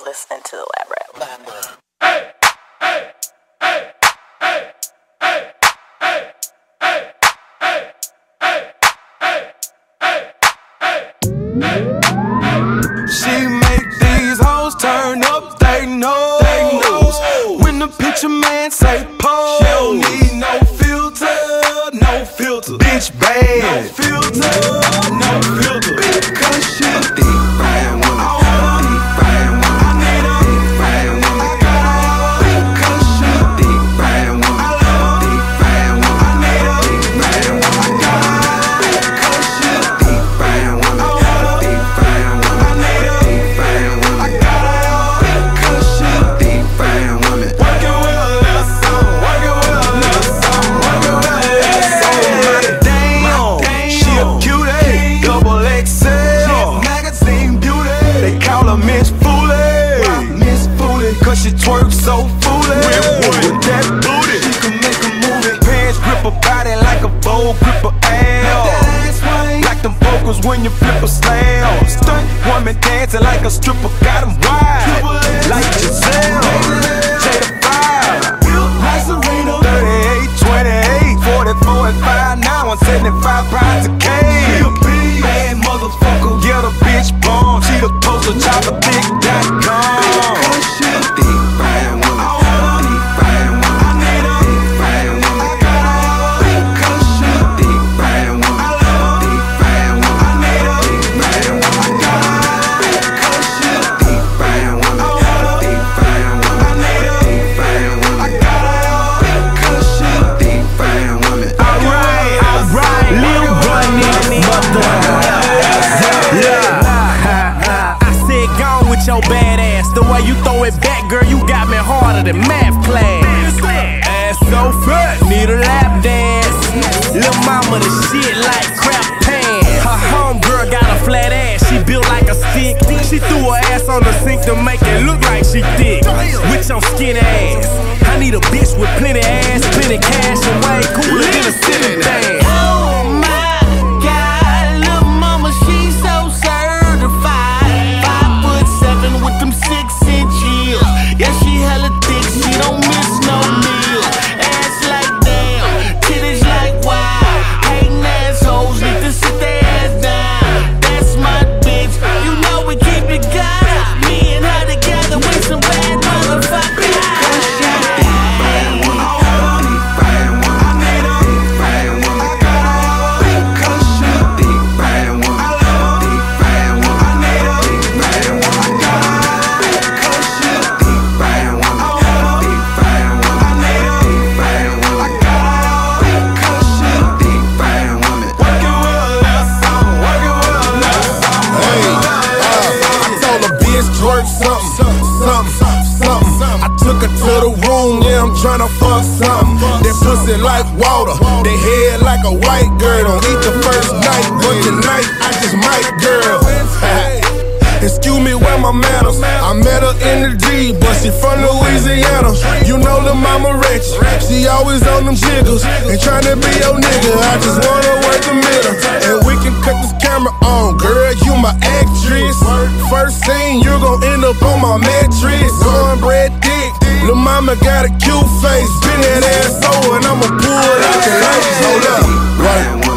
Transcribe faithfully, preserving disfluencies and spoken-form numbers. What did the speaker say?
listening to the Lab Rap. Hey, hey, hey, hey, hey, hey, hey, hey, hey, hey, hey, hey, hey. She make these hoes turn up, they know. They knows. When the picture man say pose, she don't need no filter, no filter. Bitch bad, no filter, no filter. Because she a thick fine woman, a thick fine woman. I need a thick fine woman. I got her because she a thick fine woman, a thick fine woman. I need a thick fine woman. I got her because she a thick fine woman, a thick fine woman. I need a thick fine woman. I got her because she a thick fine woman. Working with a little something, working with a little something, working with a little something. Damn, she a cutie, double X L, magazine beauty. They call her Miss Foolie, Miss Foolie, cause she twerks so foolish. With that booty, she can make a movie. Pants grip her body like a bowl, grip her ass. Like them vocals when you flip a slam. Stunt woman dancing like a stripper, got them wide. Like Giselle, Jada five, thirty-eight, twenty-eight, forty-four and five, now I'm seventy-five pounds of K. Bad motherfucker, get a bitch bomb. She the poster child of big dot com. She a thick fine woman, a thick fine woman. I need a thick fine woman. I got her because she a thick fine woman, a thick fine woman. I need a thick fine woman. I got her because she a thick fine woman, a thick fine woman. I need a thick fine woman. I got her because she a thick fine woman. Alright, alright, Lil Bunny, mother. Yeah, I said gone with your badass. The way you throw it back, girl, you got me harder than math class. Ass so fat, need a lap dance. Lil' mama the shit like crap pants. Her homegirl got a flat ass, she built like a stick. She threw her ass on the sink to make it look like she thick. With your skinny ass, I need a bitch with plenty ass, plenty cash, and way cooler than a ceiling fan. Oh my God, lil' mama, she so certified. Five foot seven with them six inch heels. Yeah, she hella thick, she don't miss no meal. Ass like damn, titties like wow. Hating assholes need to sit their ass down. That's my bitch, you know we keep it God. Me and her together with some bad motherfuckers. Tryna fuck something, that pussy like water, that head like a white girl. Don't eat the first night, but tonight I just might, girl. Excuse me, where my manners? I met her in the D, but she from Louisiana. You know the mama rich, she always on them jiggles, ain't tryna be your nigga, I just wanna work the middle. And we can cut this camera on, girl, you my actress. First scene, you gon' end up on my mattress. Cornbread dick, lil' mama got a cute face. Bend that ass over and I'ma pull it out your life. Hold up, right?